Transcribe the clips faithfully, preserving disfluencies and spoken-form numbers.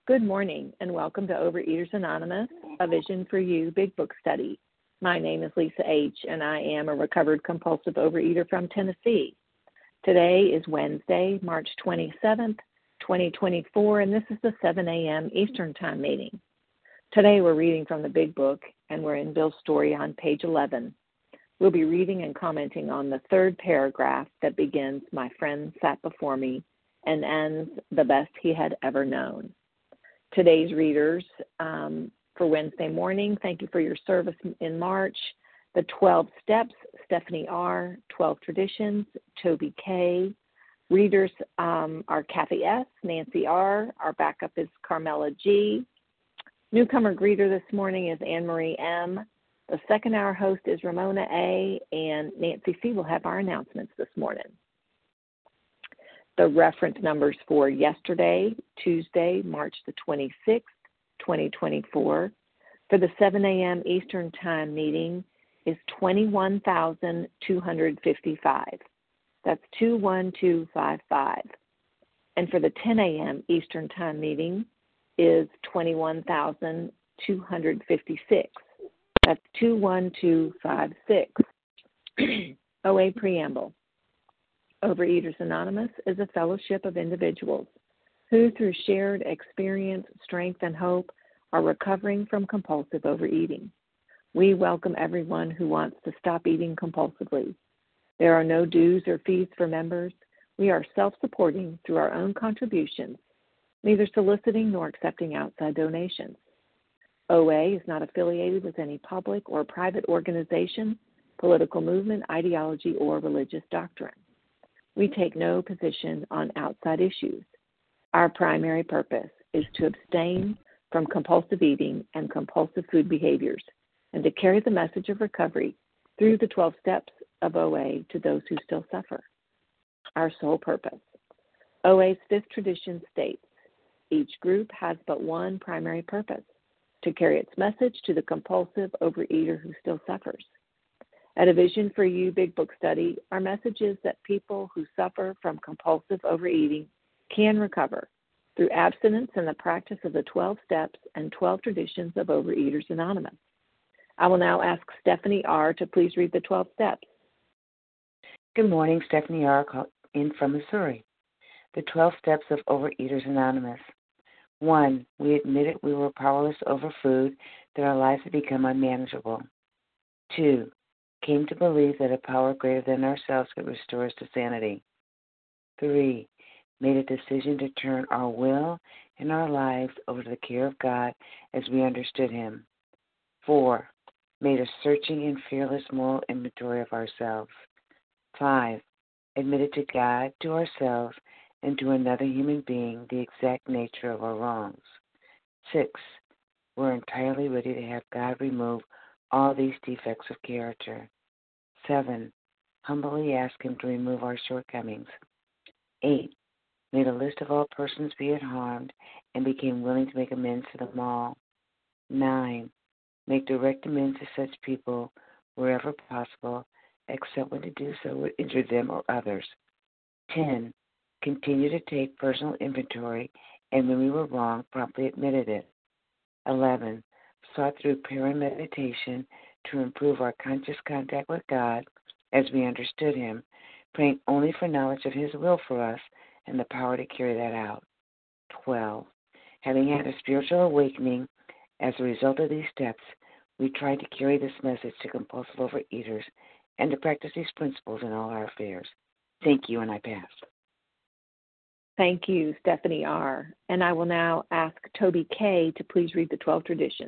Good morning, and welcome to Overeaters Anonymous, a Vision for You Big Book Study. My name is Lisa H., and I am a recovered compulsive overeater from Tennessee. Today is Wednesday, March twenty-seventh, twenty twenty-four, and this is the seven a.m. Eastern Time meeting. Today we're reading from the Big Book, and we're in Bill's story on page eleven. We'll be reading and commenting on the third paragraph that begins, "My friend sat before me," and ends, "the best he had ever known." Today's readers um, for Wednesday morning, thank you for your service in March. The twelve Steps, Stephanie R., twelve Traditions, Toby K. Readers um, are Kathy S., Nancy R. Our backup is Carmela G. Newcomer greeter this morning is Anne Marie M. The second hour host is Ramona A. And Nancy C. will have our announcements this morning. The reference numbers for yesterday, Tuesday, March the twenty-sixth, twenty twenty-four, for the seven a.m. Eastern Time meeting is twenty-one thousand two hundred fifty-five. That's two one two five five. And for the ten a.m. Eastern Time meeting is twenty-one thousand two hundred fifty-six. That's two one two five six. O A Preamble. Overeaters Anonymous is a fellowship of individuals who, through shared experience, strength, and hope, are recovering from compulsive overeating. We welcome everyone who wants to stop eating compulsively. There are no dues or fees for members. We are self-supporting through our own contributions, neither soliciting nor accepting outside donations. O A is not affiliated with any public or private organization, political movement, ideology, or religious doctrine. We take no position on outside issues. Our primary purpose is to abstain from compulsive eating and compulsive food behaviors and to carry the message of recovery through the twelve steps of O A to those who still suffer. Our sole purpose. O A's fifth tradition states, each group has but one primary purpose, to carry its message to the compulsive overeater who still suffers. At A Vision for You Big Book Study, our message is that people who suffer from compulsive overeating can recover through abstinence and the practice of the twelve steps and twelve traditions of Overeaters Anonymous. I will now ask Stephanie R. to please read the twelve steps. Good morning, Stephanie R. in from Missouri. The twelve steps of Overeaters Anonymous. One, we admitted we were powerless over food, that our lives had become unmanageable. Two, came to believe that a power greater than ourselves could restore us to sanity. Three, made a decision to turn our will and our lives over to the care of God as we understood Him. Four, made a searching and fearless moral inventory of ourselves. Five, admitted to God, to ourselves, and to another human being the exact nature of our wrongs. Six, we're entirely ready to have God remove all these defects of character. Seven, humbly ask Him to remove our shortcomings. Eight, made a list of all persons we had harmed and became willing to make amends to them all. Nine, make direct amends to such people wherever possible, except when to do so would injure them or others. Ten, continue to take personal inventory, and when we were wrong, promptly admitted it. Eleven, sought through prayer and meditation to improve our conscious contact with God as we understood Him, praying only for knowledge of His will for us and the power to carry that out. Twelve, having had a spiritual awakening as a result of these steps, we tried to carry this message to compulsive overeaters and to practice these principles in all our affairs. Thank you, and I pass. Thank you, Stephanie R. And I will now ask Toby K. to please read the twelve traditions.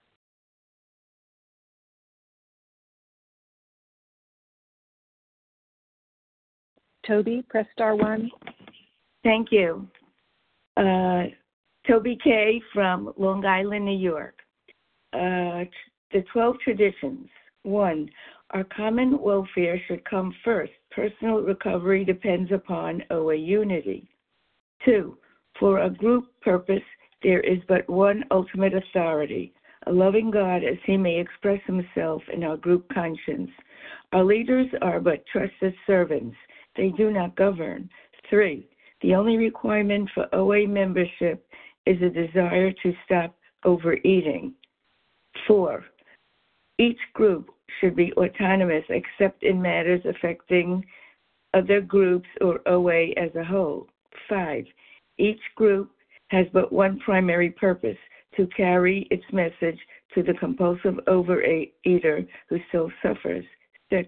Toby, press star one. Thank you. Uh, Toby K. from Long Island, New York. Uh, the twelve traditions. One, our common welfare should come first. Personal recovery depends upon O A unity. Two, for a group purpose, there is but one ultimate authority, a loving God as He may express Himself in our group conscience. Our leaders are but trusted servants. They do not govern. Three, the only requirement for O A membership is a desire to stop overeating. Four, each group should be autonomous except in matters affecting other groups or O A as a whole. Five, each group has but one primary purpose, to carry its message to the compulsive overeater who still suffers. Six,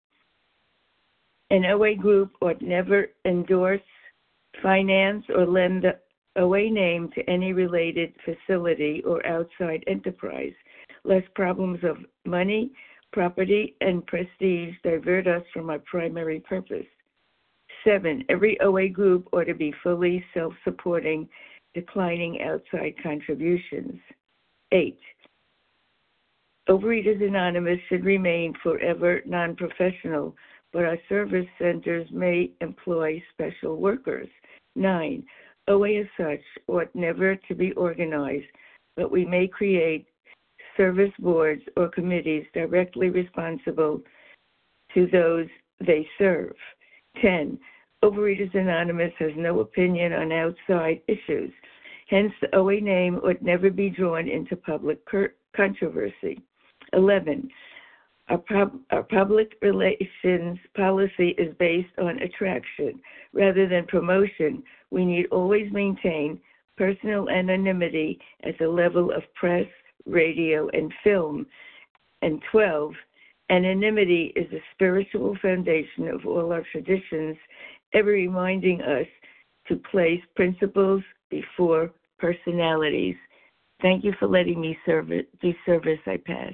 an O A group ought never endorse, finance, or lend the O A name to any related facility or outside enterprise, lest problems of money, property, and prestige divert us from our primary purpose. Seven, every O A group ought to be fully self-supporting, declining outside contributions. Eight, Overeaters Anonymous should remain forever non-professional, but our service centers may employ special workers. Nine, O A as such ought never to be organized, but we may create service boards or committees directly responsible to those they serve. Ten, Overeaters Anonymous has no opinion on outside issues. Hence, the O A name would never be drawn into public controversy. Eleven, our, pub, our public relations policy is based on attraction rather than promotion. We need always maintain personal anonymity at the level of press, radio, and film. And twelve, anonymity is the spiritual foundation of all our traditions, ever reminding us to place principles before personalities. Thank you for letting me serve it, do service. I pass.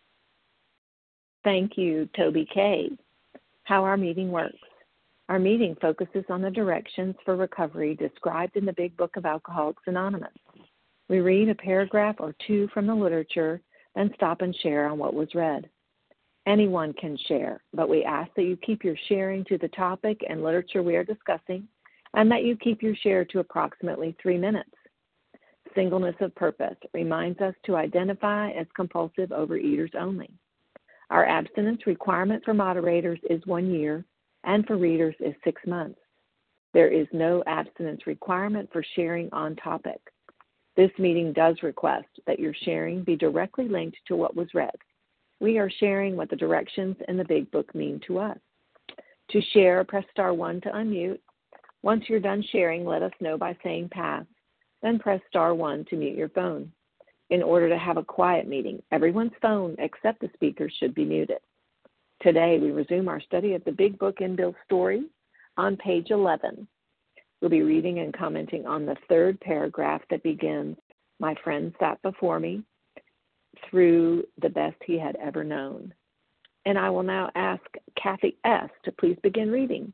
Thank you, Toby K. How our meeting works. Our meeting focuses on the directions for recovery described in the Big Book of Alcoholics Anonymous. We read a paragraph or two from the literature, then stop and share on what was read. Anyone can share, but we ask that you keep your sharing to the topic and literature we are discussing, and that you keep your share to approximately three minutes. Singleness of purpose reminds us to identify as compulsive overeaters only. Our abstinence requirement for moderators is one year, and for readers is six months. There is no abstinence requirement for sharing on topic. This meeting does request that your sharing be directly linked to what was read. We are sharing what the directions in the Big Book mean to us. To share, press star one to unmute. Once you're done sharing, let us know by saying pass. Then press star one to mute your phone. In order to have a quiet meeting, everyone's phone except the speaker should be muted. Today, we resume our study of the Big Book in Bill's story on page eleven. We'll be reading and commenting on the third paragraph that begins, "My friend sat before me through the best he had ever known." And I will now ask Kathy S. to please begin reading.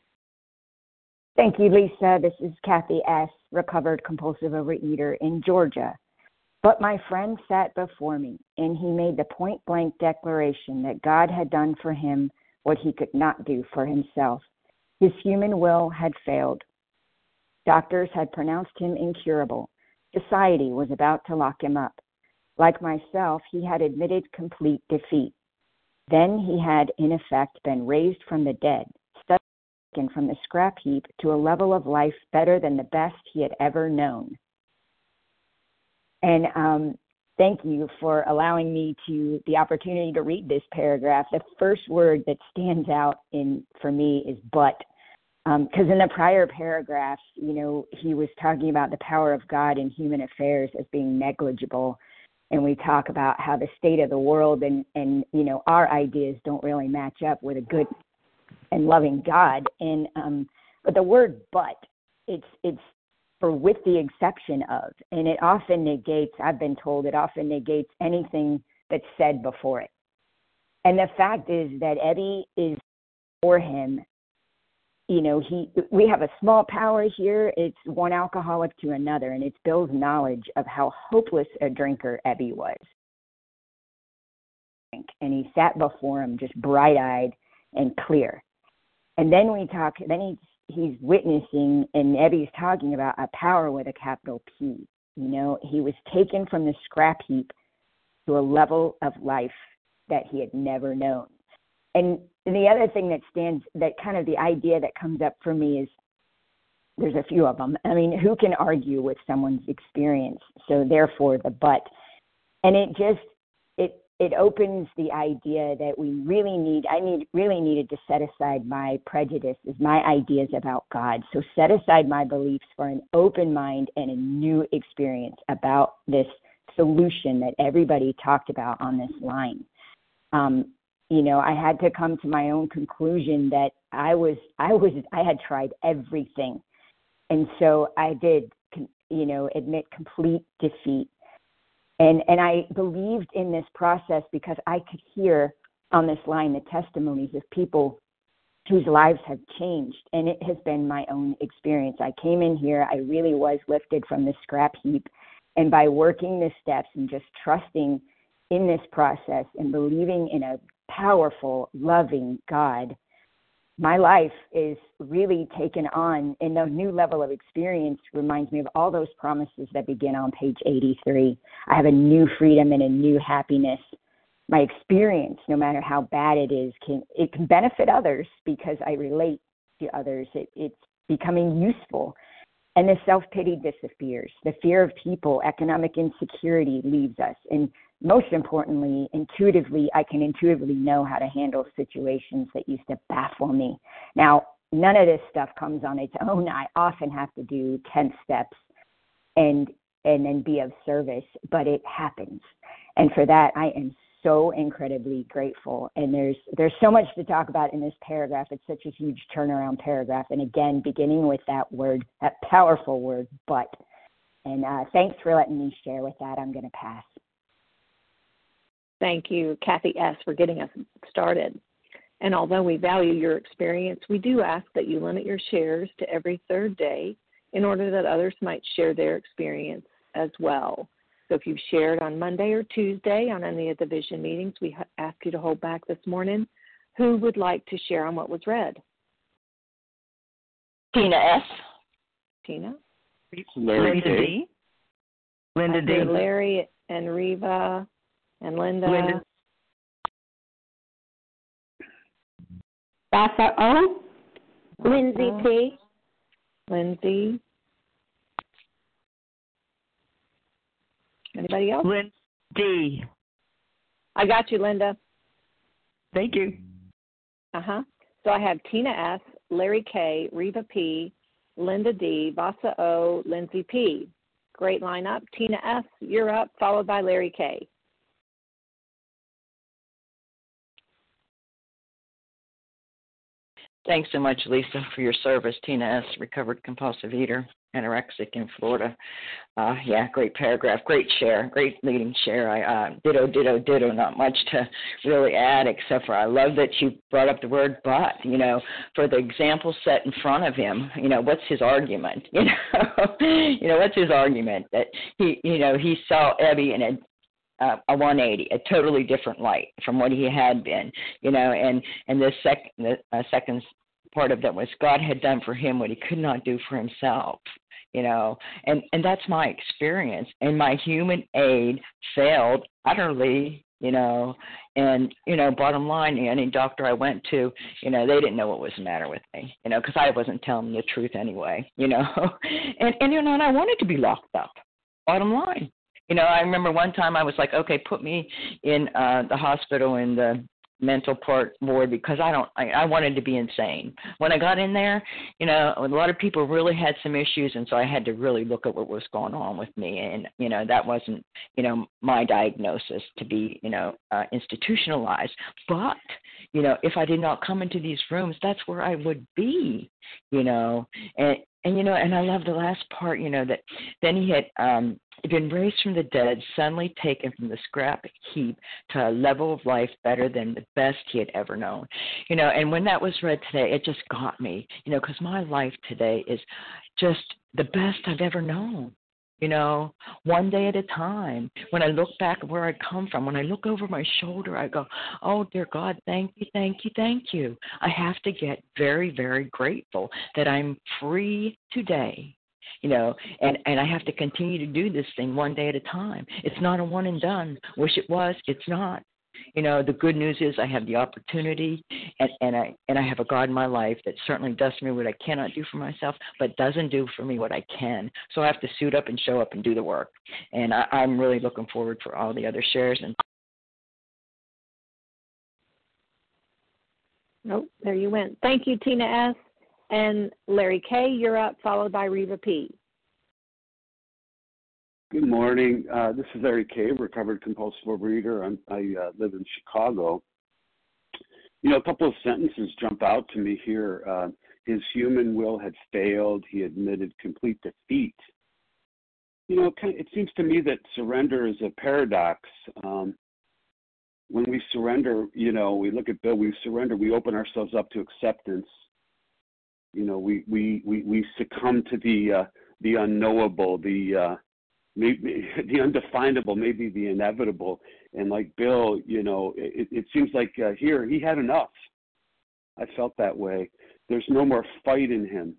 Thank you, Lisa. This is Kathy S., recovered compulsive overeater in Georgia. But my friend sat before me, and he made the point-blank declaration that God had done for him what he could not do for himself. His human will had failed. Doctors had pronounced him incurable. Society was about to lock him up. Like myself, he had admitted complete defeat. Then he had, in effect, been raised from the dead, taken from the scrap heap to a level of life better than the best he had ever known. And um, thank you for allowing me to the opportunity to read this paragraph. The first word that stands out in for me is but. Because um, in the prior paragraphs, you know, he was talking about the power of God in human affairs as being negligible. And we talk about how the state of the world and, and you know, our ideas don't really match up with a good and loving God. And um, but the word but, it's it's for with the exception of, and it often negates, I've been told, it often negates anything that's said before it. And the fact is that Eddie is for him. You know, he we have a small power here. It's one alcoholic to another, and it's Bill's knowledge of how hopeless a drinker Ebby was. And he sat before him just bright-eyed and clear. And then we talk, then he's, he's witnessing, and Ebby's talking about a power with a capital P. You know, he was taken from the scrap heap to a level of life that he had never known. And the other thing that stands, that kind of the idea that comes up for me is there's a few of them. I mean, who can argue with someone's experience? So therefore the but. And it just, it it opens the idea that we really need, I need really needed to set aside my prejudices, my ideas about God. So set aside my beliefs for an open mind and a new experience about this solution that everybody talked about on this line. Um, you know, I had to come to my own conclusion that I was, I was, I had tried everything. And so I did, you know, admit complete defeat. And and I believed in this process because I could hear on this line the testimonies of people whose lives have changed. And it has been my own experience. I came in here, I really was lifted from the scrap heap. And by working the steps and just trusting in this process and believing in a powerful, loving God, my life is really taken on, and the new level of experience reminds me of all those promises that begin on page eighty-three. I have a new freedom and a new happiness. My experience, no matter how bad it is, can it can benefit others because I relate to others. It, it's becoming useful. And the self-pity disappears. The fear of people, economic insecurity leaves us. And most importantly, intuitively, I can intuitively know how to handle situations that used to baffle me. Now, none of this stuff comes on its own. I often have to do ten steps and and then be of service, but it happens. And for that, I am so incredibly grateful. And there's there's so much to talk about in this paragraph. It's such a huge turnaround paragraph. And again, beginning with that word, that powerful word, but. And uh, thanks for letting me share with that. I'm going to pass. Thank you, Kathy S., for getting us started. And although we value your experience, we do ask that you limit your shares to every third day in order that others might share their experience as well. So if you've shared on Monday or Tuesday on any of the vision meetings, we ask you to hold back this morning. Who would like to share on what was read? Tina S. Tina? Larry Linda K. D. Linda D. Larry and Reva and Linda. Linda. Vasa O. Lindsay P. Lindsay. Anybody else? Linda D. I got you, Linda. Thank you. Uh-huh. So I have Tina S., Larry K., Reva P., Linda D., Vasa O., Lindsay P. Great lineup. Tina S., you're up, followed by Larry K. Thanks so much, Lisa, for your service. Tina S., recovered compulsive eater, anorexic in Florida. Uh, yeah, great paragraph, great share, great leading share. I uh, ditto, ditto, ditto. Not much to really add, except for I love that you brought up the word "but." You know, for the example set in front of him. You know, what's his argument? You know, you know, what's his argument that he, you know, he saw Ebby in a Uh, a one eighty, a totally different light from what he had been, you know, and, and the, sec- the uh, second part of that was God had done for him what he could not do for himself, you know, and, and that's my experience. And my human aid failed utterly, you know, and, you know, bottom line, any doctor I went to, you know, they didn't know what was the matter with me, you know, because I wasn't telling them the truth anyway, you know, and, and, you know, and I wanted to be locked up, bottom line. You know, I remember one time I was like, okay, put me in uh, the hospital in the mental part ward because I don't, I, I wanted to be insane. When I got in there, you know, a lot of people really had some issues, and so I had to really look at what was going on with me. And, you know, that wasn't, you know, my diagnosis to be, you know, uh, institutionalized. But, you know, if I did not come into these rooms, that's where I would be, you know, and, and, you know, and I love the last part, you know, that then he had um, been raised from the dead, suddenly taken from the scrap heap to a level of life better than the best he had ever known. You know, and when that was read today, it just got me, you know, because my life today is just the best I've ever known. You know, one day at a time. When I look back at where I come from, when I look over my shoulder, I go, oh, dear God, thank you, thank you, thank you. I have to get very, very grateful that I'm free today, you know, and, and I have to continue to do this thing one day at a time. It's not a one and done. Wish it was. It's not. You know, the good news is I have the opportunity, and, and I and I have a God in my life that certainly does for me what I cannot do for myself, but doesn't do for me what I can. So I have to suit up and show up and do the work. And I, I'm really looking forward for all the other shares. And oh, there you went. Thank you, Tina S. And Larry K., you're up, followed by Reva P. Good morning. Uh, this is Larry K., recovered compulsive overeater. I'm, I uh, live in Chicago. You know, a couple of sentences jump out to me here. Uh, his human will had failed. He admitted complete defeat. You know, it seems to me that surrender is a paradox. Um, when we surrender, you know, we look at Bill, we surrender, we open ourselves up to acceptance. You know, we we we, we succumb to the uh, the unknowable, the uh, maybe the undefinable, maybe the inevitable. And like Bill, you know, it, it seems like uh, here he had enough. I felt that way. There's no more fight in him.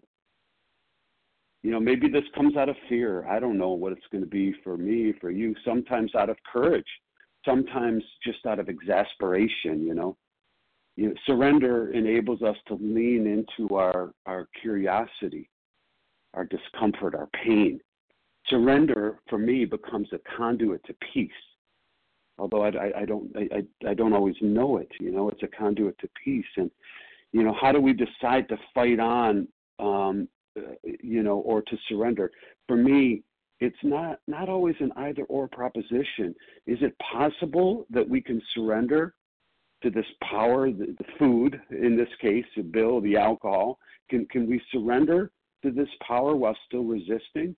You know, maybe this comes out of fear. I don't know what it's going to be for me, for you. Sometimes out of courage, sometimes just out of exasperation, you know. You know, surrender enables us to lean into our, our curiosity, our discomfort, our pain. Surrender, for me, becomes a conduit to peace. Although I, I, I don't, I, I don't always know it. You know, it's a conduit to peace. And you know, how do we decide to fight on, um, uh, you know, or to surrender? For me, it's not not always an either or proposition. Is it possible that we can surrender to this power, the, the food in this case, the Bill, the alcohol? Can can we surrender to this power while still resisting?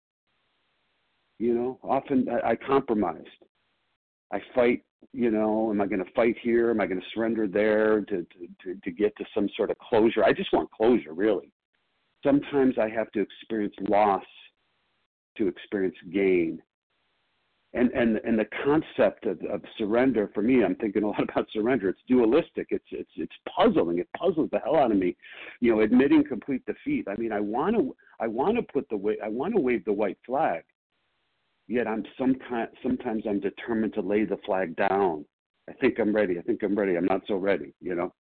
You know, often I, I compromised. I fight, you know, am I going to fight here? Am I going to surrender there to, to, to, to get to some sort of closure? I just want closure, really. Sometimes I have to experience loss to experience gain. And and and the concept of, of surrender, for me, I'm thinking a lot about surrender. It's dualistic. It's it's it's puzzling. It puzzles the hell out of me. You know, admitting complete defeat. I mean, I want to I want to put the way I want to wave the white flag. Yet I'm some kind, sometimes I'm determined to lay the flag down. I think I'm ready. I think I'm ready. I'm not so ready, you know.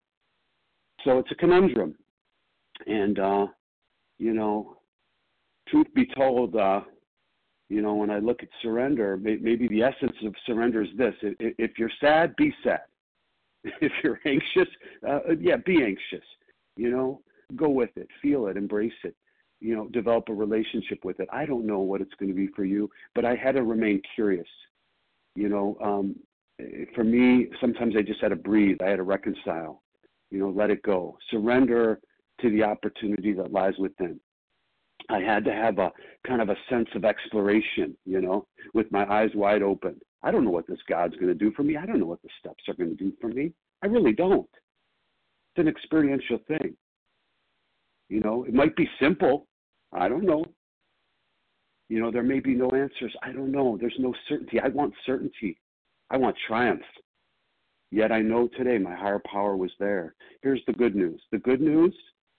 So it's a conundrum. And, uh, you know, truth be told, uh, you know, when I look at surrender, maybe the essence of surrender is this. If you're sad, be sad. If you're anxious, uh, yeah, be anxious. You know, go with it, feel it, embrace it. You know, develop a relationship with it. I don't know what it's going to be for you, but I had to remain curious. You know, um, for me, sometimes I just had to breathe. I had to reconcile, you know, let it go. Surrender to the opportunity that lies within. I had to have a kind of a sense of exploration, you know, with my eyes wide open. I don't know what this God's going to do for me. I don't know what the steps are going to do for me. I really don't. It's an experiential thing. You know, it might be simple. I don't know. You know, there may be no answers. I don't know. There's no certainty. I want certainty. I want triumph. Yet I know today my higher power was there. Here's the good news. The good news,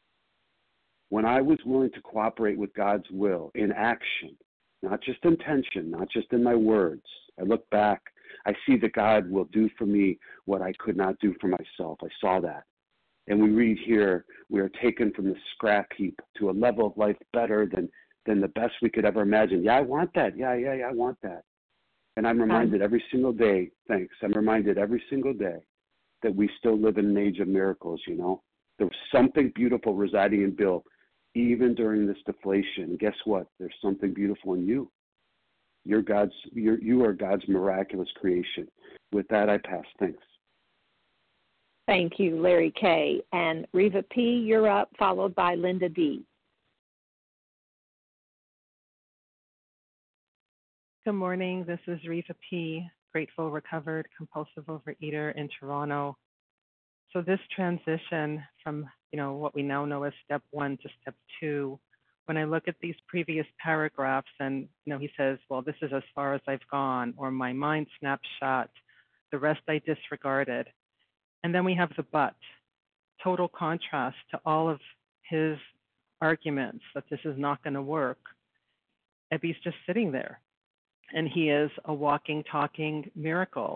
when I was willing to cooperate with God's will in action, not just intention, not just in my words, I look back, I see that God will do for me what I could not do for myself. I saw that. And we read here, we are taken from the scrap heap to a level of life better than, than the best we could ever imagine. Yeah, I want that. Yeah, yeah, yeah, I want that. And I'm reminded every single day, thanks, I'm reminded every single day that we still live in an age of miracles, you know. There was something beautiful residing in Bill, even during this deflation. And guess what? There's something beautiful in you. You're God's, you're, you are God's miraculous creation. With that, I pass. Thanks. Thank you, Larry K. And Reva P., you're up, followed by Linda D. Good morning. This is Reva P., grateful, recovered, compulsive overeater in Toronto. So this transition from, you know, what we now know as step one to step two, when I look at these previous paragraphs and, you know, he says, well, this is as far as I've gone, or my mind snapped shut, the rest I disregarded. And then we have the but, total contrast to all of his arguments that this is not going to work. Ebby's just sitting there, and he is a walking, talking miracle.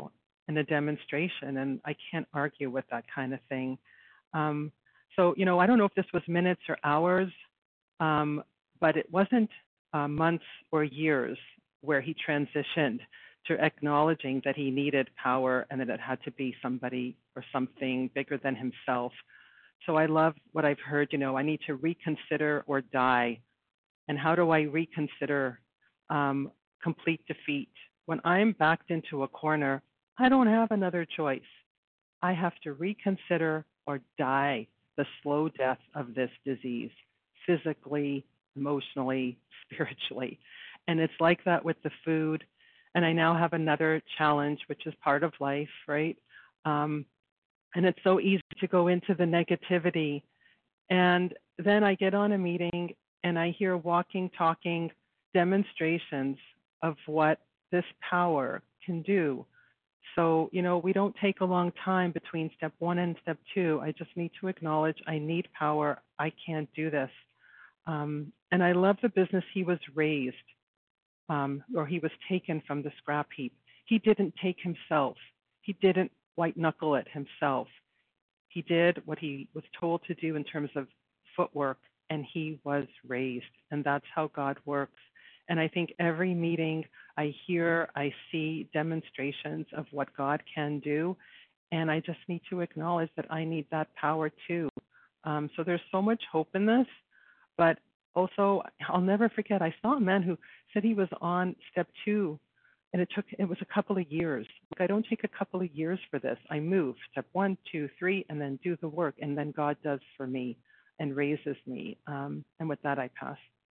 and a demonstration, and I can't argue with that kind of thing. Um, so, you know, I don't know if this was minutes or hours, um, but it wasn't uh, months or years where he transitioned to acknowledging that he needed power and that it had to be somebody or something bigger than himself. So I love what I've heard, you know, I need to reconsider or die. And how do I reconsider um, complete defeat? When I'm backed into a corner, I don't have another choice. I have to reconsider or die the slow death of this disease, physically, emotionally, spiritually. And it's like that with the food. And I now have another challenge, which is part of life, right? Um, and it's so easy to go into the negativity. And then I get on a meeting and I hear walking, talking demonstrations of what this power can do. So, you know, we don't take a long time between step one and step two. I just need to acknowledge I need power. I can't do this. Um, and I love the business he was raised, um, or he was taken from the scrap heap. He didn't take himself. He didn't white knuckle it himself. He did what he was told to do in terms of footwork, and he was raised. And that's how God works. And I think every meeting I hear, I see demonstrations of what God can do. And I just need to acknowledge that I need that power too. Um, so there's so much hope in this. But also, I'll never forget, I saw a man who said he was on step two, and it took, it was a couple of years. Like, I don't take a couple of years for this. I move step one, two, three, and then do the work. And then God does for me and raises me. Um, and with that, I pass.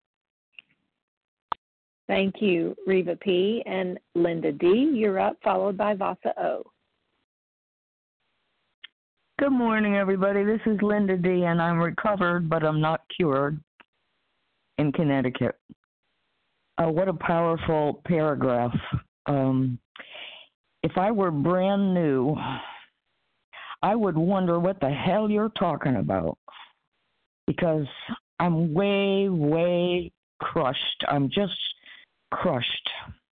Thank you, Reva P. And Linda D., you're up, followed by Vasa O. Good morning, everybody. This is Linda D., and I'm recovered, but I'm not cured in Connecticut. Uh, what a powerful paragraph. Um, if I were brand new, I would wonder what the hell you're talking about, because I'm way, way crushed. I'm just crushed.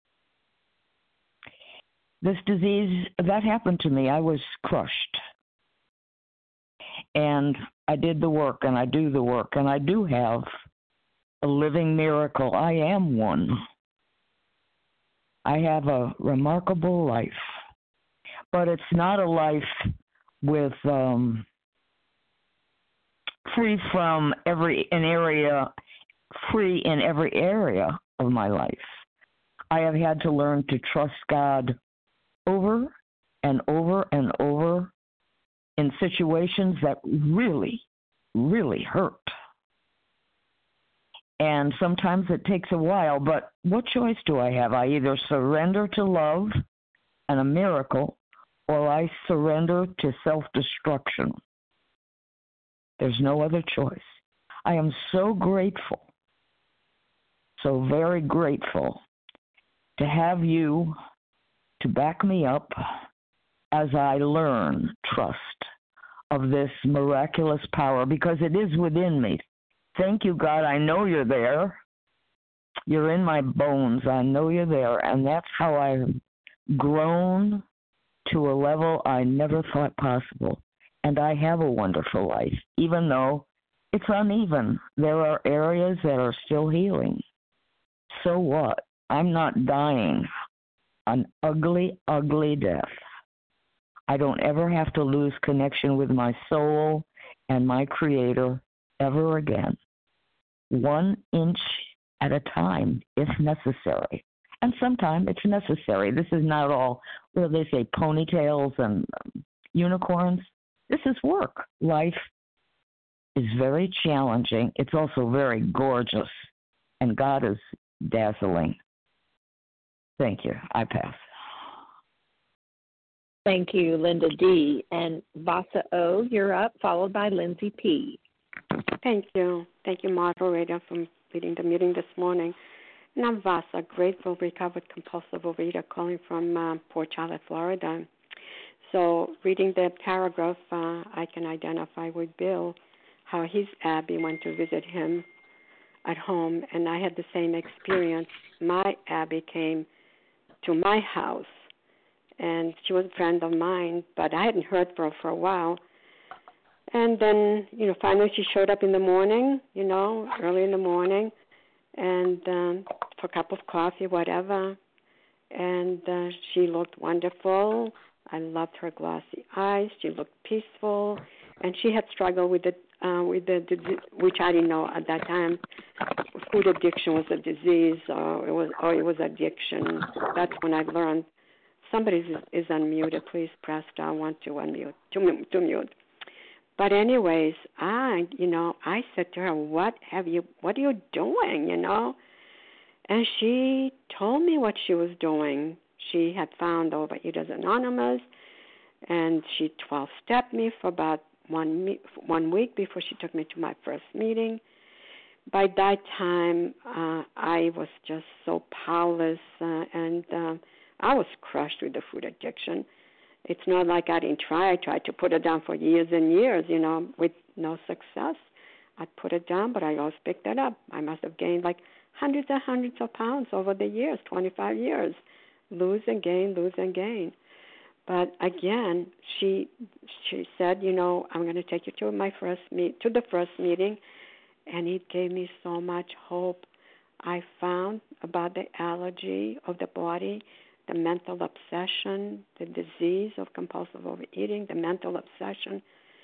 This disease, that happened to me. I was crushed. And I did the work, and I do the work, and I do have a living miracle. I am one. I have a remarkable life. But it's not a life with um, free from every an area, free in every area of my life. I have had to learn to trust God over and over and over in situations that really, really hurt. And sometimes it takes a while, but what choice do I have? I either surrender to love and a miracle, or I surrender to self-destruction. There's no other choice. I am so grateful, so very grateful to have you to back me up as I learn trust of this miraculous power, because it is within me. Thank you, God. I know you're there. You're in my bones. I know you're there. And that's how I've grown to a level I never thought possible. And I have a wonderful life, even though it's uneven. There are areas that are still healing. So what? I'm not dying an ugly, ugly death. I don't ever have to lose connection with my soul and my Creator ever again. One inch at a time, if necessary. And sometimes it's necessary. This is not all, what do they say, ponytails and um, unicorns. This is work. Life is very challenging. It's also very gorgeous. And God is dazzling. Thank you. I pass. Thank you, Linda D. And Vasa O., you're up, followed by Lindsay P. Thank you. Thank you, moderator, for leading the meeting this morning. And I'm Vasa, grateful, recovered, compulsive overeater, calling from uh, Port Charlotte, Florida. So reading the paragraph, uh, I can identify with Bill, how his Abby went to visit him at home, and I had the same experience. My Abby came to my house, and she was a friend of mine, but I hadn't heard from her for a while. And then, you know, finally she showed up in the morning, you know, early in the morning, and um, for a cup of coffee, whatever. And uh, she looked wonderful. I loved her glossy eyes. She looked peaceful, and she had struggled with the uh, with the disease, which I didn't know at that time. Food addiction was a disease, or it was, or it was addiction. That's when I learned. Somebody is, is unmuted. Please press star one to unmute to, to mute. But anyways, I, you know, I said to her, "What have you? What are you doing?" You know, and she told me what she was doing. She had found Overeaters Anonymous, and she twelve-stepped me for about one me- one week before she took me to my first meeting. By that time, uh, I was just so powerless, uh, and uh, I was crushed with the food addiction. It's not like I didn't try. I tried to put it down for years and years, you know, with no success. I'd put it down, but I always picked it up. I must have gained like hundreds and hundreds of pounds over the years, twenty-five years. Lose and gain, lose and gain. But again, she she said, you know, I'm going to take you to my first meet to the first meeting, and it gave me so much hope. I found about the allergy of the body, the mental obsession, the disease of compulsive overeating, the mental obsession,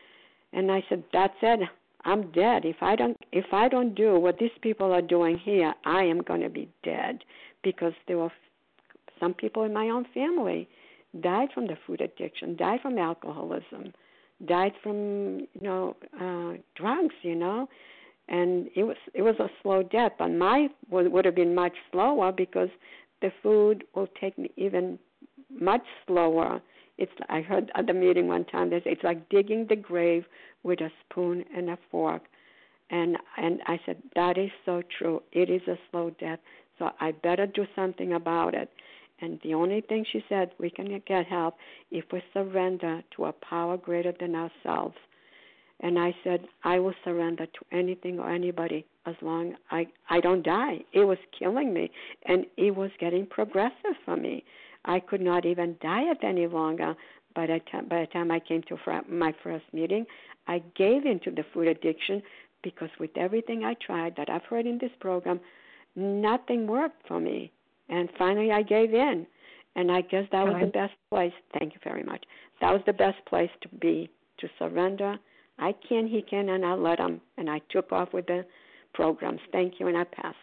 and I said, that's it. I'm dead. If I don't if I don't do what these people are doing here, I am going to be dead, because there were some people in my own family died from the food addiction, died from alcoholism, died from, you know, uh, drugs, you know, and it was it was a slow death. But my would, would have been much slower, because the food will take me even much slower. It's I heard at the meeting one time they say it's like digging the grave with a spoon and a fork, and and I said that is so true. It is a slow death, so I better do something about it. And the only thing she said, we can get help if we surrender to a power greater than ourselves. And I said, I will surrender to anything or anybody as long as I, I don't die. It was killing me, and it was getting progressive for me. I could not even diet any longer. By the time, by the time I came to my first meeting, I gave into the food addiction, because with everything I tried that I've heard in this program, nothing worked for me. And finally, I gave in, and I guess that was the best place. Thank you very much. That was the best place to be, to surrender. I can, he can, and I'll let him. And I took off with the programs. Thank you, and I pass.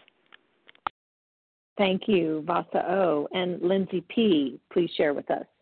Thank you, Vasa O. And Lindsay P., please share with us.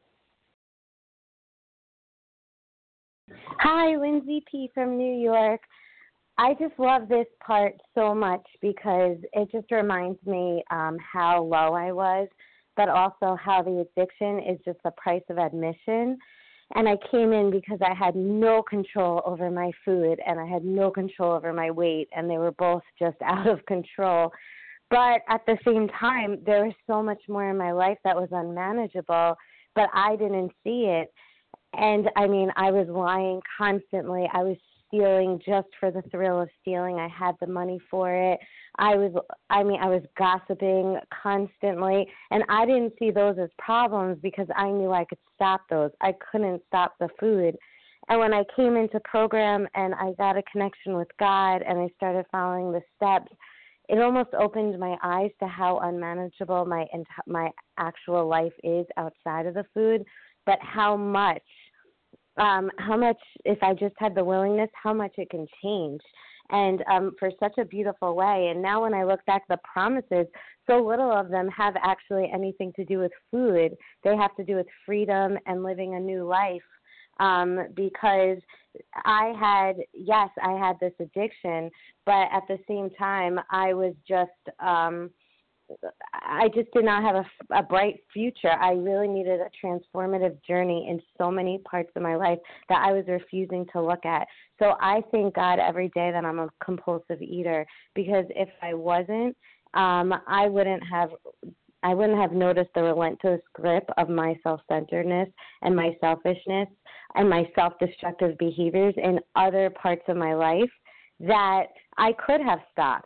Hi, Lindsay P. from New York. I just love this part so much, because it just reminds me um, how low I was, but also how the addiction is just the price of admission. And I came in because I had no control over my food, and I had no control over my weight, and they were both just out of control. But at the same time, there was so much more in my life that was unmanageable, but I didn't see it. And, I mean, I was lying constantly. I was stealing just for the thrill of stealing. I had the money for it. I was, I mean, I was gossiping constantly, and I didn't see those as problems, because I knew I could stop those. I couldn't stop the food. And when I came into program and I got a connection with God and I started following the steps, it almost opened my eyes to how unmanageable my my actual life is outside of the food, but how much Um, how much, if I just had the willingness, how much it can change, and um, for such a beautiful way. And now when I look back, the promises, so little of them have actually anything to do with food. They have to do with freedom and living a new life, um, because I had, yes, I had this addiction, but at the same time, I was just, um, I just did not have a, a bright future. I really needed a transformative journey in so many parts of my life that I was refusing to look at. So I thank God every day that I'm a compulsive eater, because if I wasn't, um, I wouldn't have I wouldn't have noticed the relentless grip of my self-centeredness and my selfishness and my self-destructive behaviors in other parts of my life that I could have stopped.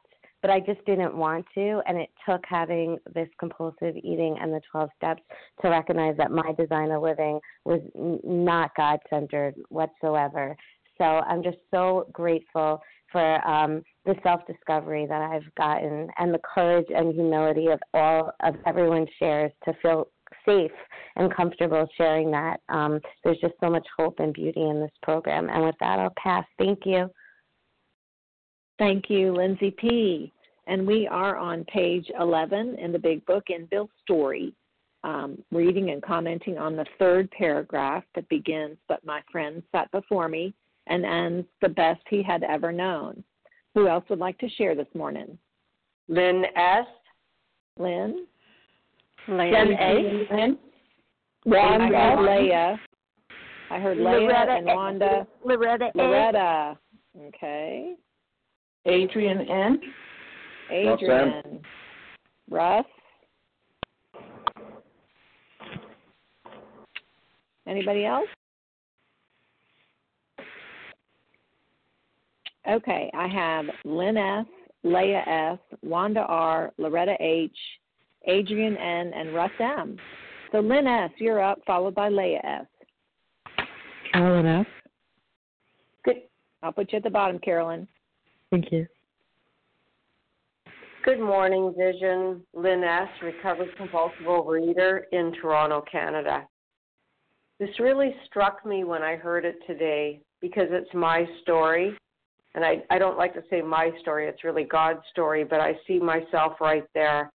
but I just didn't want to. And it took having this compulsive eating and the twelve steps to recognize that my design of living was n- not God-centered whatsoever. So I'm just so grateful for um, the self-discovery that I've gotten and the courage and humility of all of everyone shares to feel safe and comfortable sharing that. Um, there's just so much hope and beauty in this program. And with that, I'll pass. Thank you. Thank you, Lindsay P. And we are on page eleven in the Big Book in Bill's story, um, reading and commenting on the third paragraph that begins, "But my friend sat before me," and ends, "the best he had ever known." Who else would like to share this morning? Lynn S. Lynn? Leah. Jen A. Lynn. Wanda. I heard Leah. I heard Leah Loretta and Wanda. Loretta A. Loretta. Okay. Adrian N. Adrian. Russ. Anybody else? Okay, I have Lynn S., Leah S., Wanda R., Loretta H., Adrian N., and Russ M. So Lynn S., you're up, followed by Leah S. Carolyn F. Good. I'll put you at the bottom, Carolyn. Thank you. Good morning, Vision. Lynn S., recovered compulsive overeater in Toronto, Canada. This really struck me when I heard it today because it's my story. And I, I don't like to say my story, it's really God's story, but I see myself right there.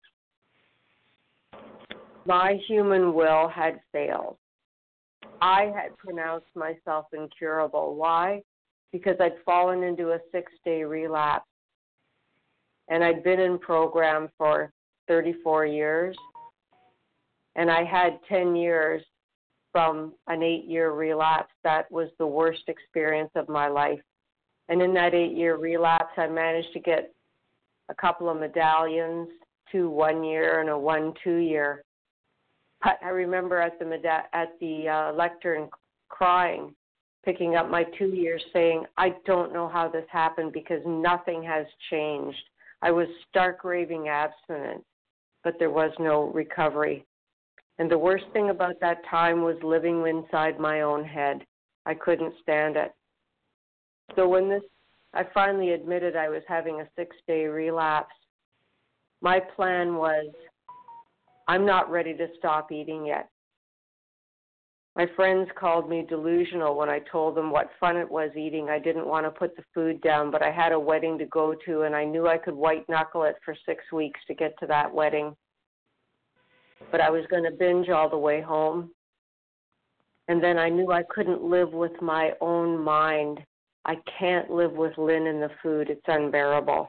My human will had failed. I had pronounced myself incurable. Why? Because I'd fallen into a six-day relapse. And I'd been in program for thirty-four years. And I had ten years from an eight-year relapse. That was the worst experience of my life. And in that eight-year relapse, I managed to get a couple of medallions, two one-year and a one two-year. But I remember at the meda- at the uh, lectern crying, picking up my two years, saying, I don't know how this happened because nothing has changed. I was stark raving abstinent, but there was no recovery. And the worst thing about that time was living inside my own head. I couldn't stand it. So when this, I finally admitted I was having a six-day relapse, my plan was, I'm not ready to stop eating yet. My friends called me delusional when I told them what fun it was eating. I didn't want to put the food down, but I had a wedding to go to, and I knew I could white-knuckle it for six weeks to get to that wedding. But I was going to binge all the way home. And then I knew I couldn't live with my own mind. I can't live with Lynn in the food. It's unbearable.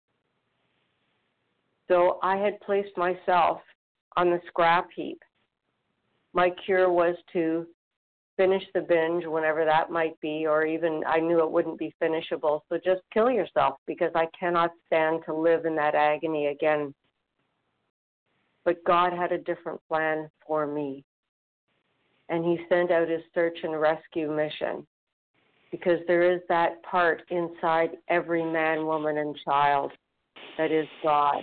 So I had placed myself on the scrap heap. My cure was to finish the binge whenever that might be, or even I knew it wouldn't be finishable. So just kill yourself because I cannot stand to live in that agony again. But God had a different plan for me. And he sent out his search and rescue mission. Because there is that part inside every man, woman, and child that is God.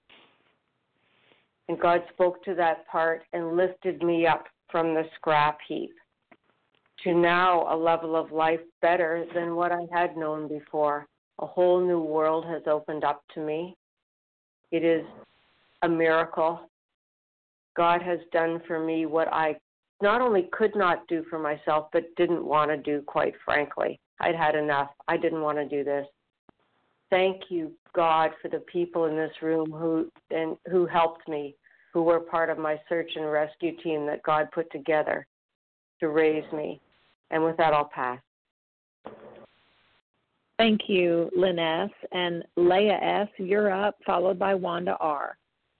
And God spoke to that part and lifted me up from the scrap heap to now a level of life better than what I had known before. A whole new world has opened up to me. It is a miracle. God has done for me what I not only could not do for myself, but didn't want to do, quite frankly. I'd had enough. I didn't want to do this. Thank you, God, for the people in this room who and who helped me, who were part of my search and rescue team that God put together to raise me. And with that, I'll pass. Thank you, Lynn S. And Leah S., you're up, followed by Wanda R.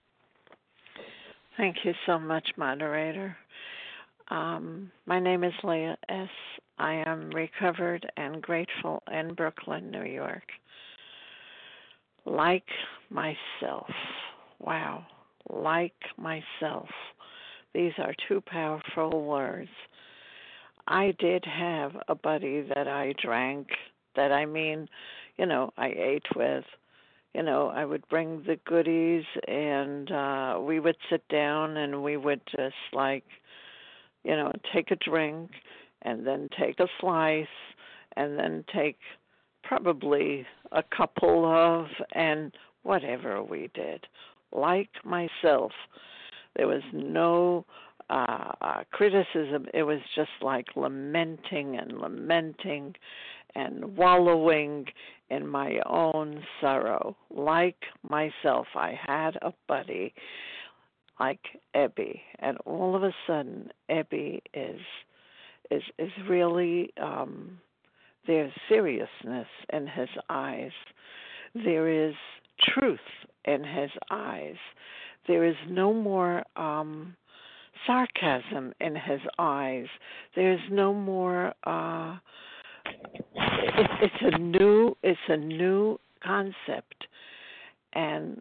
Thank you so much, moderator. Um, my name is Leah S. I am recovered and grateful in Brooklyn, New York. Like myself. Wow. Like myself. These are two powerful words. I did have a buddy that I drank, that I mean, you know, I ate with you know, I would bring the goodies, and uh, we would sit down, and we would just like, you know, take a drink, and then take a slice, and then take probably a couple of, and whatever we did. Like myself, there was no uh, uh, criticism. It was just like lamenting and lamenting and wallowing in my own sorrow. Like myself, I had a buddy like Ebby, and all of a sudden, Ebby is is is really um, there's seriousness in his eyes. There is truth in his eyes. There is no more um, sarcasm in his eyes. There is no more. Uh, it, it's a new. It's a new concept, and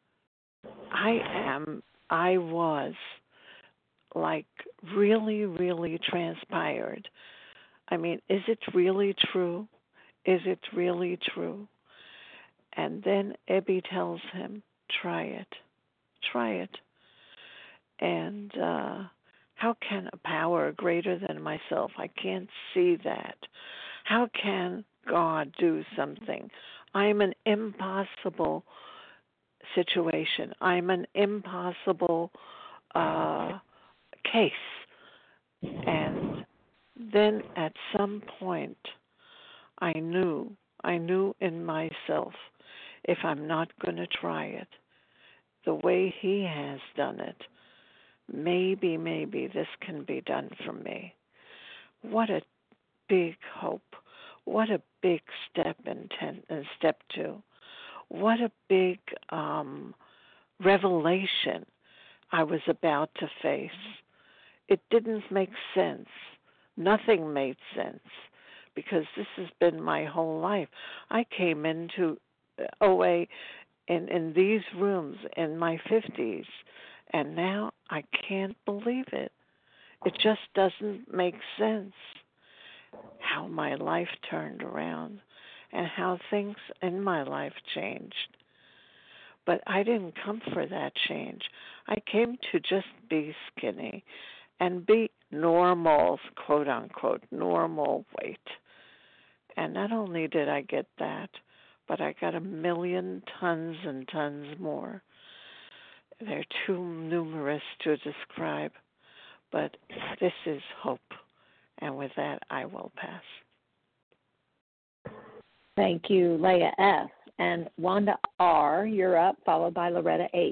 I am. I was like really, really transpired. I mean, is it really true? Is it really true? And then Ebby tells him, try it. Try it. And uh, how can a power greater than myself, I can't see that. How can God do something? I'm an impossible situation. I'm an impossible uh, case. And then at some point, I knew, I knew in myself, if I'm not going to try it the way he has done it, maybe, maybe this can be done for me. What a big hope. What a big step in ten, uh, step two. What a big um, revelation I was about to face. It didn't make sense. Nothing made sense because this has been my whole life. I came into O A in, in these rooms in my fifties, and now I can't believe it. It just doesn't make sense how my life turned around and how things in my life changed. But I didn't come for that change. I came to just be skinny and be normal, quote unquote, normal weight. And not only did I get that, but I got a million tons and tons more. They're too numerous to describe, but this is hope. And with that, I will pass. Thank you, Leah S. And Wanda R., you're up, followed by Loretta H.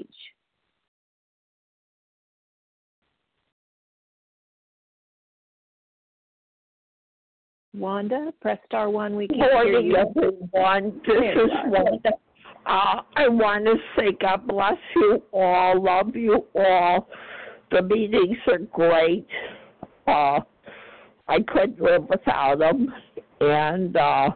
Wanda, press star one. We can't hear you. Everyone. This is Wanda. Uh, I want to say God bless you all, love you all. The meetings are great. Uh, I couldn't live without them. And uh,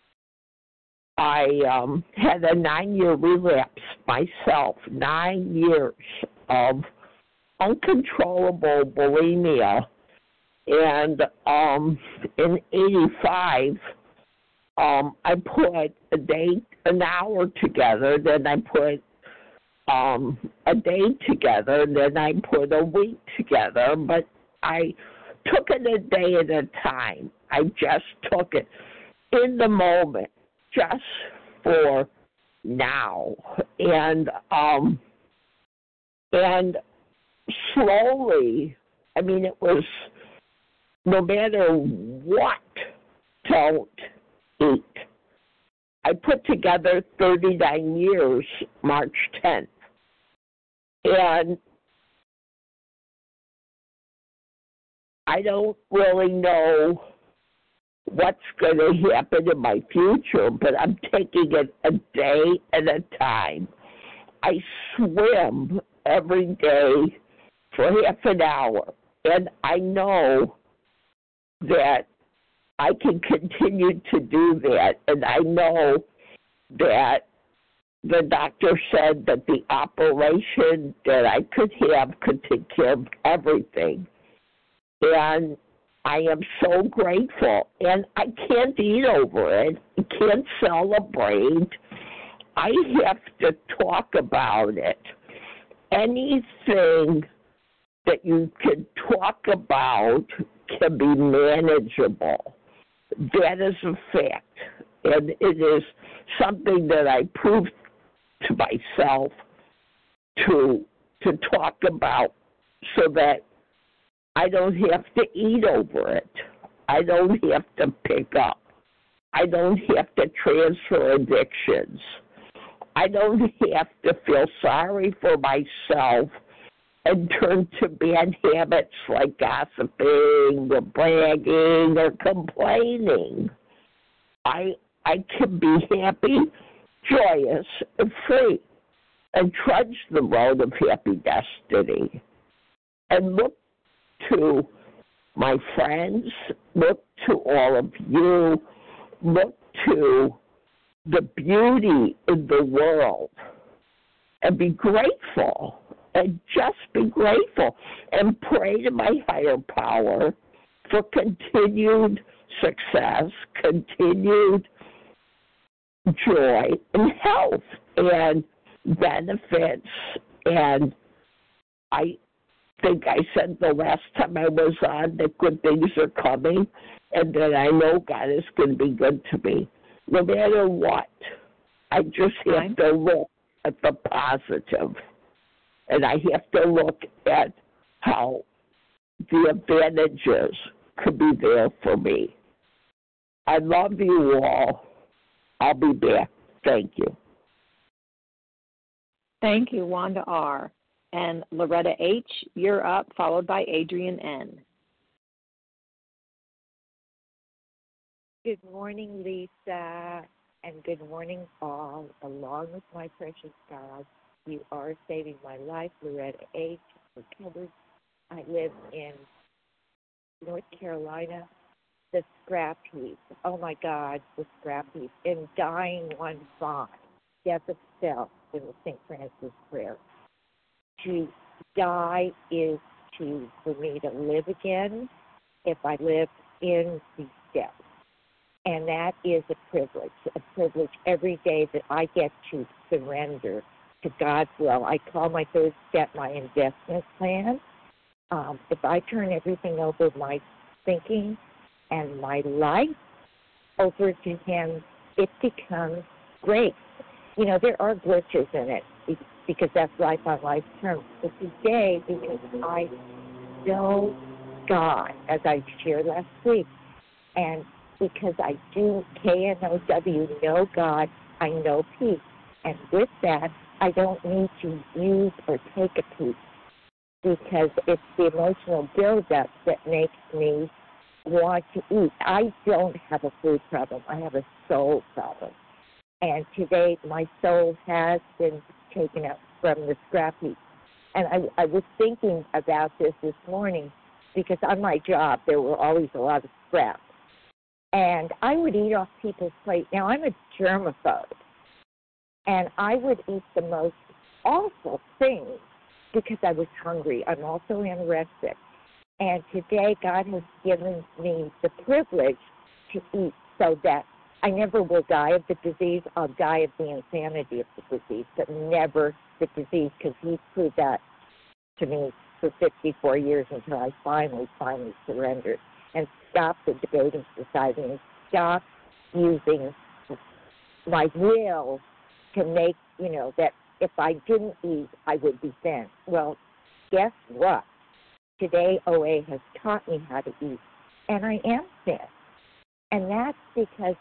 I um, had a nine-year relapse myself, nine years of uncontrollable bulimia. And um, in eighty-five, um, I put a day, an hour together, then I put um, a day together, then I put a week together, but I took it a day at a time. I just took it in the moment, just for now. And um, and slowly, I mean, it was no matter what, don't eat. I put together thirty-nine years, March tenth. And I don't really know what's going to happen in my future, but I'm taking it a day at a time. I swim every day for half an hour, and I know that I can continue to do that, and I know that the doctor said that the operation that I could have could take care of everything. And I am so grateful. And I can't eat over it. I can't celebrate. I have to talk about it. Anything that you can talk about can be manageable. That is a fact. And it is something that I proved to myself to to talk about so that I don't have to eat over it. I don't have to pick up. I don't have to transfer addictions. I don't have to feel sorry for myself and turn to bad habits like gossiping or bragging or complaining. I I can be happy, joyous, and free, and trudge the road of happy destiny, and look to my friends, look to all of you, look to the beauty in the world, and be grateful, and just be grateful, and pray to my higher power for continued success, continued joy and health and benefits. And I think I said the last time I was on that good things are coming and that I know God is going to be good to me. No matter what, I just have to look at the positive. And I have to look at how the advantages could be there for me. I love you all. I'll be back. Thank you. Thank you, Wanda R. And Loretta H., you're up, followed by Adrian N. Good morning, Lisa, and good morning, all. Along with my precious God, you are saving my life. Loretta H. recovered. I live in North Carolina. The scrap heap. Oh, my God, the scrap heap. In dying one thought, death of self in the Saint Francis prayer. To die is to, for me to live again if I live in these steps. And that is a privilege, a privilege every day that I get to surrender to God's will. I call my third step my investment plan. Um, if I turn everything over, my thinking and my life over to Him, it becomes great. You know, there are glitches in it because that's life on life's terms. But today, because I know God, as I shared last week, and because I do K N O W, know God, I know peace. And with that, I don't need to use or take a piece because it's the emotional buildup that makes me want to eat. I don't have a food problem. I have a soul problem. And today my soul has been taken up from the scrap heap. And I, I was thinking about this this morning because on my job there were always a lot of scraps. And I would eat off people's plate. Now, I'm a germaphobe. And I would eat the most awful things because I was hungry. I'm also anorexic. And today, God has given me the privilege to eat so that I never will die of the disease. I'll die of the insanity of the disease, but never the disease, because He proved that to me for fifty-four years until I finally, finally surrendered and stopped the debating society and stopped using my will to make, you know, that if I didn't eat, I would be thin. Well, guess what? Today, O A has taught me how to eat, and I am thin. And that's because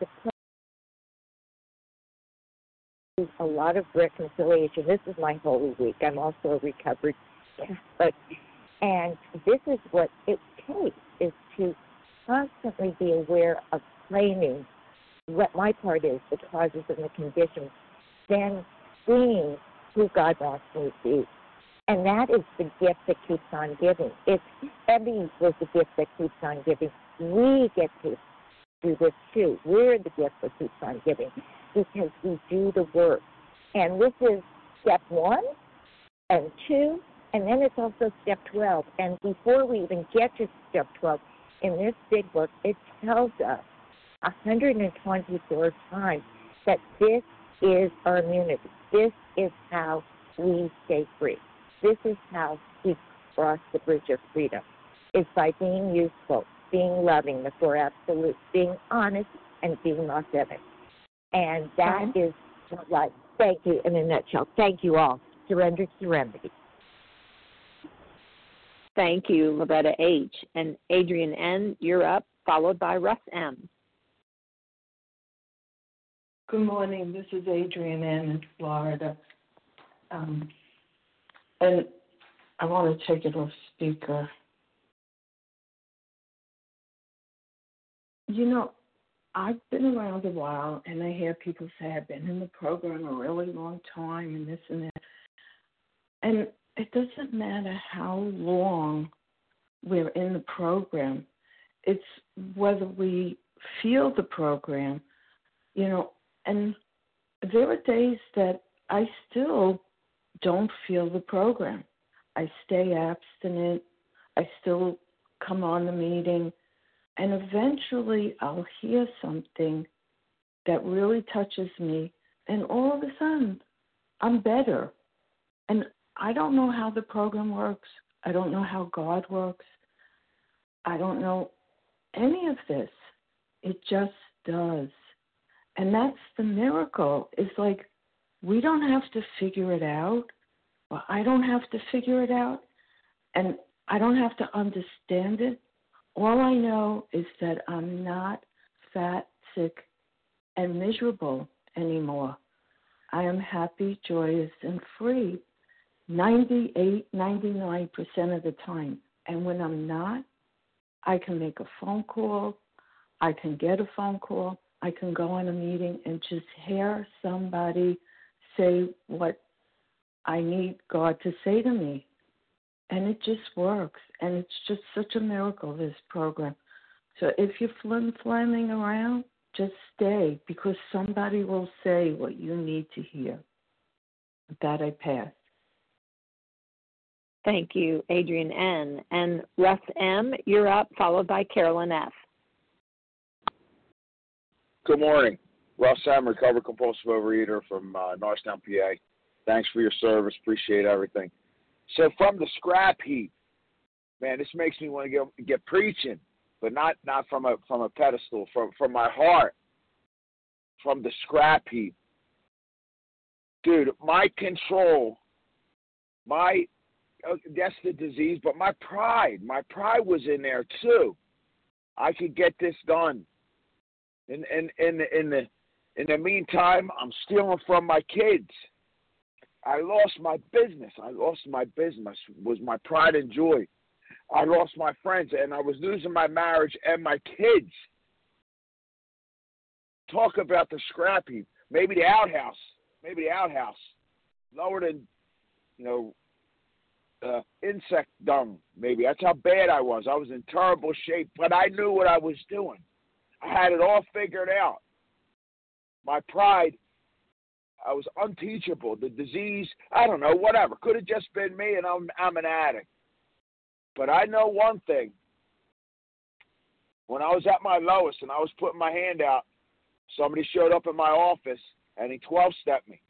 of a lot of reconciliation. This is my Holy Week. I'm also a recovered Catholic. And this is what it takes, is to constantly be aware of claiming what my part is, the causes and the conditions, then seeing who God wants me to be. And that is the gift that keeps on giving. It's Ebby was the gift that keeps on giving. We get to do this too. We're the gift that keeps on giving because we do the work. And this is step one and two, and then it's also step twelve. And before we even get to step twelve, in this big book, it tells us one hundred twenty-four times that this is our immunity. This is how we stay free. This is how we cross the bridge of freedom. It's by being useful, being loving, the four absolutes, being honest, and being authentic. And that okay. is what, thank you in a nutshell. Thank you all. Surrender Serenity. Thank you, Loretta H. And Adrian N., you're up, followed by Russ M. Good morning. This is Adrian N. in Florida. Um, and I want to take it off speaker. You know, I've been around a while, and I hear people say I've been in the program a really long time and this and that. And it doesn't matter how long we're in the program. It's whether we feel the program, you know, and there are days that I still don't feel the program. I stay abstinent. I still come on the meeting. And eventually I'll hear something that really touches me, and all of a sudden I'm better. And I don't know how the program works. I don't know how God works. I don't know any of this. It just does. And that's the miracle. It's like we don't have to figure it out. Well, I don't have to figure it out. And I don't have to understand it. All I know is that I'm not fat, sick, and miserable anymore. I am happy, joyous, and free ninety-eight, ninety-nine percent of the time. And when I'm not, I can make a phone call. I can get a phone call. I can go on a meeting and just hear somebody say what I need God to say to me. And it just works. And it's just such a miracle, this program. So if you're flim-flamming around, just stay, because somebody will say what you need to hear. With that, I pass. Thank you, Adrian N. And Russ M., you're up, followed by Carolyn F. Good morning. Russ M., recovered compulsive overeater from uh, Norristown, P A. Thanks for your service. Appreciate everything. So from the scrap heap, man, this makes me want to get get preaching, but not, not from a from a pedestal, from from my heart, from the scrap heap. Dude, my control, my that's the disease, but my pride, my pride was in there too. I could get this done. In in in the in the in the meantime, I'm stealing from my kids. I lost my business. I lost my business. It was my pride and joy. I lost my friends, and I was losing my marriage and my kids. Talk about the scrap heap. Maybe the outhouse. Maybe the outhouse. Lower than, you know, uh, insect dung, maybe. That's how bad I was. I was in terrible shape, but I knew what I was doing. I had it all figured out. My pride, I was unteachable. The disease, I don't know, whatever. Could have just been me, and I'm, I'm an addict. But I know one thing. When I was at my lowest and I was putting my hand out, somebody showed up in my office, and he twelve-stepped me.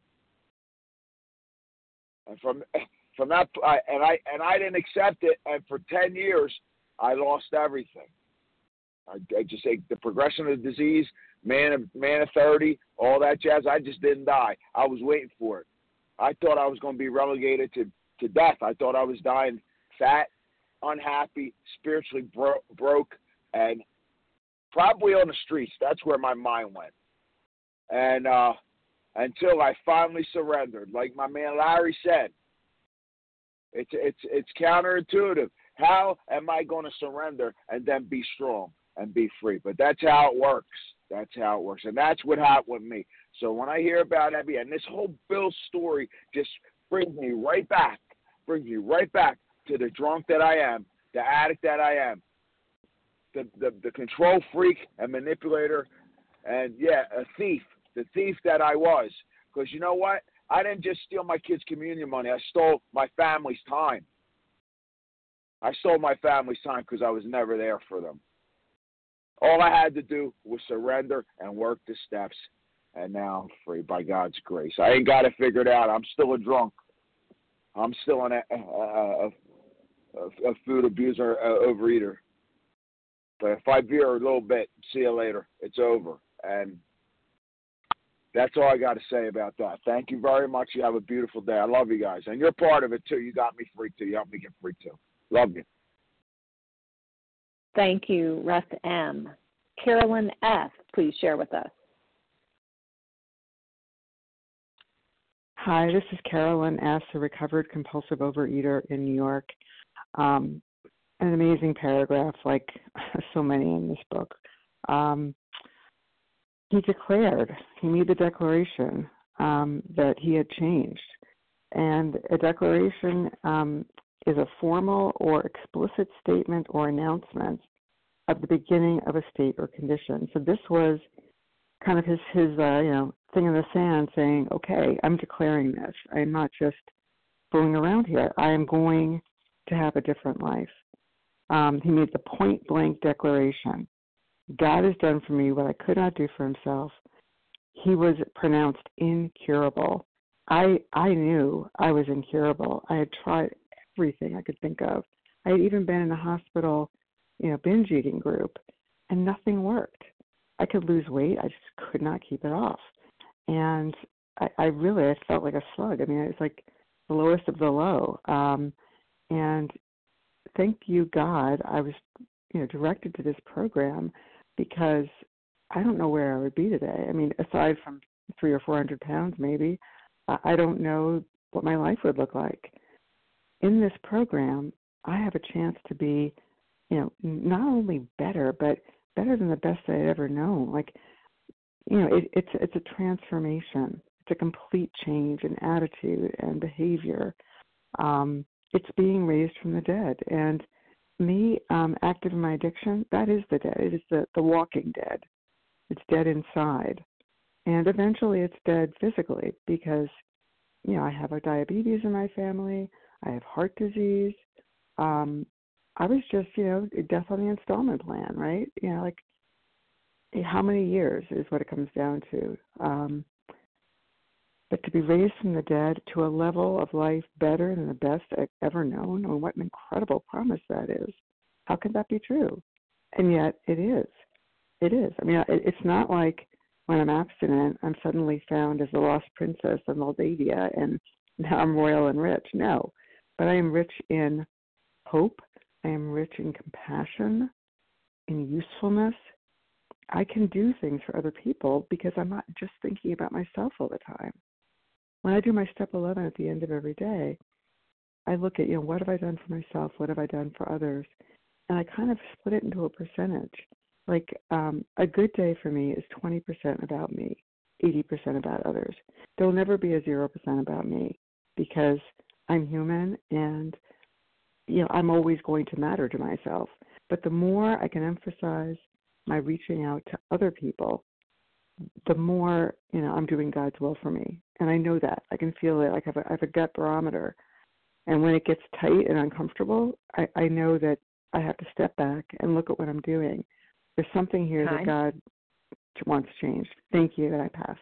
And from from that, I, and I and I didn't accept it. And for ten years, I lost everything. I, I just say the progression of the disease, man of man of thirty, all that jazz. I just didn't die. I was waiting for it. I thought I was going to be relegated to, to death. I thought I was dying fat, unhappy, spiritually bro- broke, and probably on the streets. That's where my mind went. And uh, until I finally surrendered, like my man Larry said, it's it's it's counterintuitive. How am I going to surrender and then be strong and be free? But that's how it works. That's how it works. And that's what happened with me. So when I hear about Abby, and this whole Bill story just brings me right back, brings me right back to the drunk that I am, the addict that I am, the, the, the control freak and manipulator, and, yeah, a thief, the thief that I was. Because you know what? I didn't just steal my kids' communion money. I stole my family's time. I stole my family's time because I was never there for them. All I had to do was surrender and work the steps. and now I'm free by God's grace. I ain't got it figured out. I'm still a drunk. I'm still an, a, a, a, a food abuser, a overeater. But if I veer a little bit, see you later. It's over. And that's all I got to say about that. Thank you very much. You have a beautiful day. I love you guys. And you're part of it, too. You got me free, too. You helped me get free, too. Love you. Thank you, Russ M. Carolyn F., please share with us. Hi, this is Carolyn S., a recovered compulsive overeater in New York. Um, an amazing paragraph, like so many in this book. Um, he declared, he made the declaration um, that he had changed. And a declaration um, is a formal or explicit statement or announcement of the beginning of a state or condition. So this was kind of his, his uh, you know, thing in the sand saying, okay, I'm declaring this. I'm not just fooling around here. I am going to have a different life. Um, he made the point-blank declaration. God has done for me what I could not do for himself. He was pronounced incurable. I I knew I was incurable. I had tried everything I could think of. I had even been in a hospital, you know, binge eating group, and nothing worked. I could lose weight. I just could not keep it off. And I, I really, I felt like a slug. I mean, it's like the lowest of the low. Um, and thank you, God, I was, you know, directed to this program because I don't know where I would be today. I mean, aside from three or four hundred pounds, maybe, I don't know what my life would look like. In this program, I have a chance to be, you know, not only better, but better than the best I'd ever known. Like, you know, it, it's it's a transformation. It's a complete change in attitude and behavior. Um, it's being raised from the dead. And me, um, active in my addiction, that is the dead. It is the, the walking dead. It's dead inside. And eventually it's dead physically because, you know, I have a diabetes in my family. I have heart disease. Um, I was just, you know, death on the installment plan, right? You know, like how many years is what it comes down to. Um, but to be raised from the dead to a level of life better than the best I've ever known, oh, what an incredible promise that is. How could that be true? And yet it is. It is. I mean, it, it's not like when I'm abstinent, I'm suddenly found as the lost princess of Moldavia and now I'm royal and rich. No, but I am rich in hope. I am rich in compassion, in usefulness. I can do things for other people because I'm not just thinking about myself all the time. When I do my step eleven at the end of every day, I look at, you know, what have I done for myself? What have I done for others? And I kind of split it into a percentage. Like um, a good day for me is twenty percent about me, eighty percent about others. There will never be a zero percent about me because I'm human and, you know, I'm always going to matter to myself. But the more I can emphasize my reaching out to other people, the more, you know, I'm doing God's will for me. And I know that. I can feel it. Like I have a, I have a gut barometer. And when it gets tight and uncomfortable, I, I know that I have to step back and look at what I'm doing. There's something here Time. that God wants changed. Thank you, and I pass.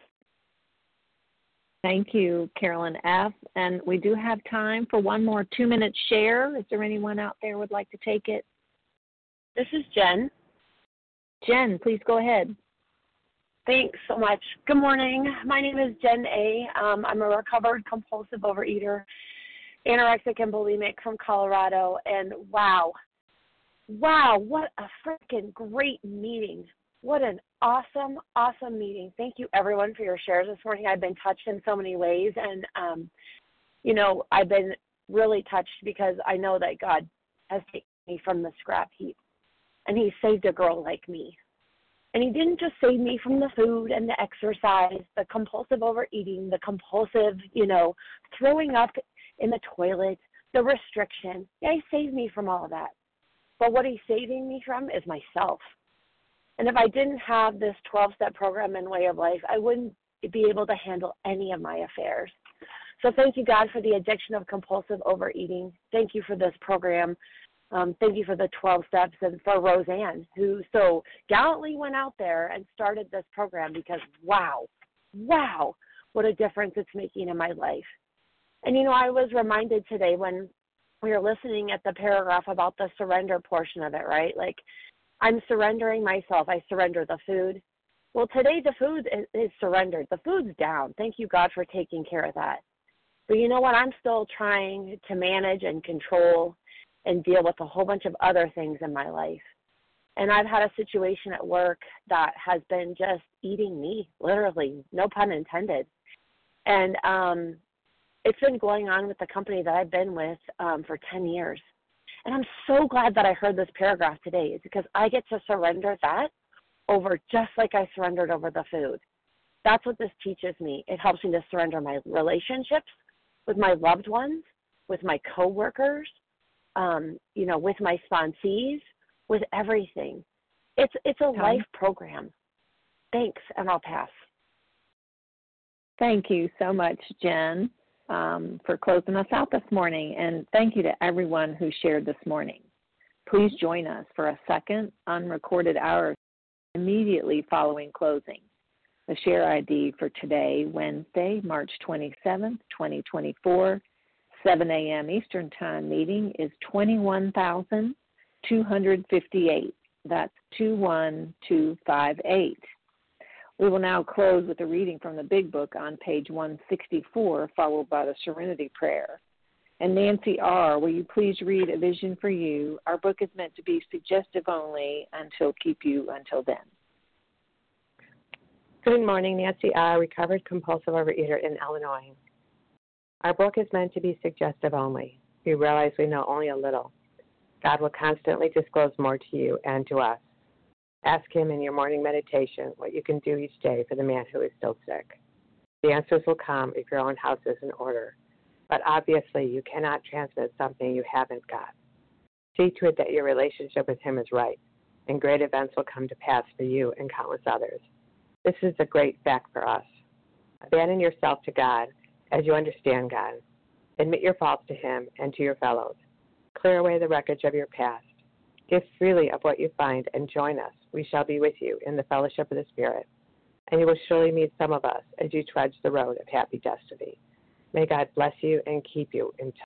Thank you, Carolyn F. And we do have time for one more two-minute share. Is there anyone out there who would like to take it? This is Jen. Jen, please go ahead. Thanks so much. Good morning. My name is Jen A. Um, I'm a recovered compulsive overeater, anorexic and bulimic from Colorado. And wow, wow, what a freaking great meeting. What an awesome, awesome meeting. Thank you, everyone, for your shares this morning. I've been touched in so many ways. And, um, you know, I've been really touched because I know that God has taken me from the scrap heap. And he saved a girl like me. And he didn't just save me from the food and the exercise, the compulsive overeating, the compulsive, you know, throwing up in the toilet, the restriction. Yeah, he saved me from all of that. But what he's saving me from is myself. And if I didn't have this twelve-step program and way of life, I wouldn't be able to handle any of my affairs. So thank you, God, for the addiction of compulsive overeating. Thank you for this program. Um, thank you for the twelve steps and for Roseanne, who so gallantly went out there and started this program because, wow, wow, what a difference it's making in my life. And, you know, I was reminded today when we were listening at the paragraph about the surrender portion of it, right? Like, I'm surrendering myself. I surrender the food. Well, today the food is, is surrendered. The food's down. Thank you, God, for taking care of that. But you know what? I'm still trying to manage and control and deal with a whole bunch of other things in my life. And I've had a situation at work that has been just eating me, literally, no pun intended. And um, it's been going on with the company that I've been with um, for ten years. And I'm so glad that I heard this paragraph today. It's because I get to surrender that over just like I surrendered over the food. That's what this teaches me. It helps me to surrender my relationships with my loved ones, with my coworkers, um, you know, with my sponsees, with everything. It's it's a Tom? life program. Thanks, and I'll pass. Thank you so much, Jen, um, for closing us out this morning. And thank you to everyone who shared this morning. Please join us for a second unrecorded hour immediately following closing. The share I D for today, Wednesday, March twenty-seventh, twenty twenty-four, seven a.m. Eastern Time meeting is twenty-one thousand two hundred fifty-eight. That's two one two five eight. We will now close with a reading from the Big Book on page one sixty-four, followed by the Serenity Prayer. And Nancy R., will you please read A Vision for You? Our book is meant to be suggestive only and will keep you until then. Good morning, Nancy R., recovered compulsive overeater in Illinois. Our book is meant to be suggestive only. We realize we know only a little. God will constantly disclose more to you and to us. Ask him in your morning meditation what you can do each day for the man who is still sick. The answers will come if your own house is in order, but obviously you cannot transmit something you haven't got. See to it that your relationship with him is right, and great events will come to pass for you and countless others. This is a great fact for us. Abandon yourself to God as you understand God. Admit your faults to him and to your fellows. Clear away the wreckage of your past. Give freely of what you find and join us. We shall be with you in the fellowship of the Spirit. And you will surely meet some of us as you trudge the road of happy destiny. May God bless you and keep you until